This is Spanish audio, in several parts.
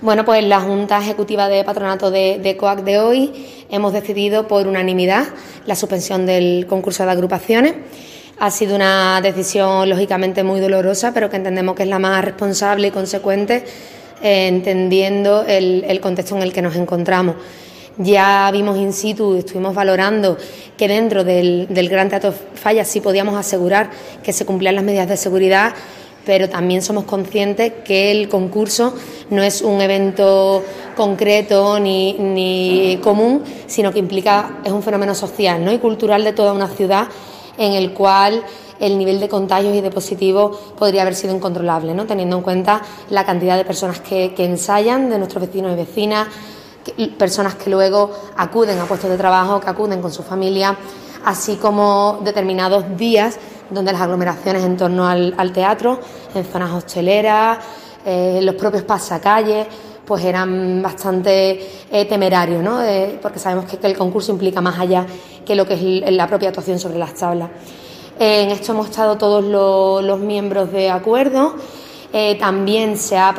Bueno, pues la Junta Ejecutiva de Patronato de COAC de hoy hemos decidido por unanimidad la suspensión del concurso de agrupaciones. Ha sido una decisión lógicamente muy dolorosa, pero que entendemos que es la más responsable y consecuente, entendiendo el contexto en el que nos encontramos. Ya vimos in situ, estuvimos valorando que dentro del Gran Teatro Falla sí podíamos asegurar que se cumplían las medidas de seguridad, pero también somos conscientes que el concurso no es un evento concreto ni común, sino que es un fenómeno social, ¿no?, y cultural de toda una ciudad, en el cual el nivel de contagios y de positivos podría haber sido incontrolable, ¿no?, teniendo en cuenta la cantidad de personas que ensayan, de nuestros vecinos y vecinas, personas que luego acuden a puestos de trabajo, que acuden con su familia, así como determinados días donde las aglomeraciones en torno al teatro, en zonas hosteleras, los propios pasacalles, pues eran bastante temerarios, ¿no?, porque sabemos que el concurso implica más allá que lo que es la propia actuación sobre las tablas. En esto hemos estado todos los miembros de acuerdo. También se ha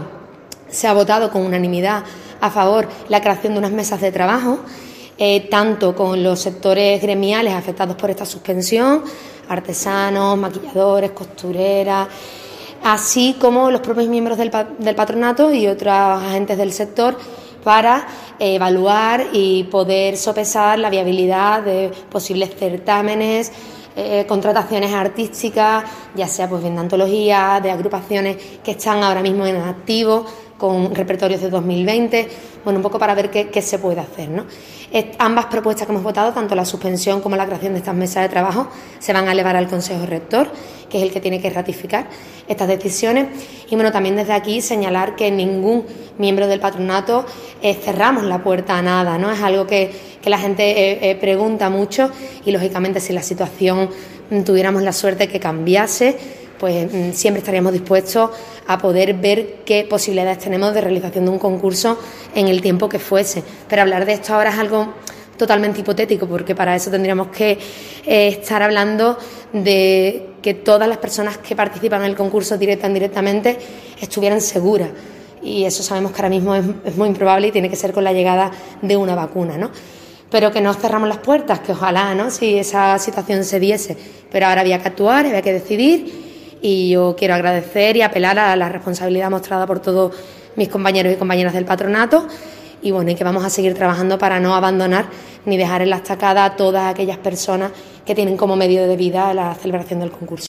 votado con unanimidad a favor la creación de unas mesas de trabajo, tanto con los sectores gremiales afectados por esta suspensión, artesanos, maquilladores, costureras, así como los propios miembros del patronato y otros agentes del sector, para evaluar y poder sopesar la viabilidad de posibles certámenes, contrataciones artísticas, ya sea pues bien de antologías, de agrupaciones que están ahora mismo en activo, con repertorios de 2020, bueno, un poco para ver qué se puede hacer, ¿no? Ambas propuestas que hemos votado, tanto la suspensión como la creación de estas mesas de trabajo, se van a elevar al Consejo Rector, que es el que tiene que ratificar estas decisiones. Y bueno, también desde aquí señalar que ningún miembro del patronato cerramos la puerta a nada, ¿no? Es algo que la gente pregunta mucho, y lógicamente si la situación tuviéramos la suerte que cambiase, pues siempre estaríamos dispuestos a poder ver qué posibilidades tenemos de realización de un concurso en el tiempo que fuese. Pero hablar de esto ahora es algo totalmente hipotético, porque para eso tendríamos que estar hablando de que todas las personas que participan en el concurso directa o indirectamente estuvieran seguras, y eso sabemos que ahora mismo es muy improbable y tiene que ser con la llegada de una vacuna, ¿no? Pero que no cerramos las puertas, que ojalá, ¿no?, si esa situación se diese, pero ahora había que actuar, había que decidir. Y yo quiero agradecer y apelar a la responsabilidad mostrada por todos mis compañeros y compañeras del patronato, y bueno, y que vamos a seguir trabajando para no abandonar ni dejar en la estacada a todas aquellas personas que tienen como medio de vida la celebración del concurso.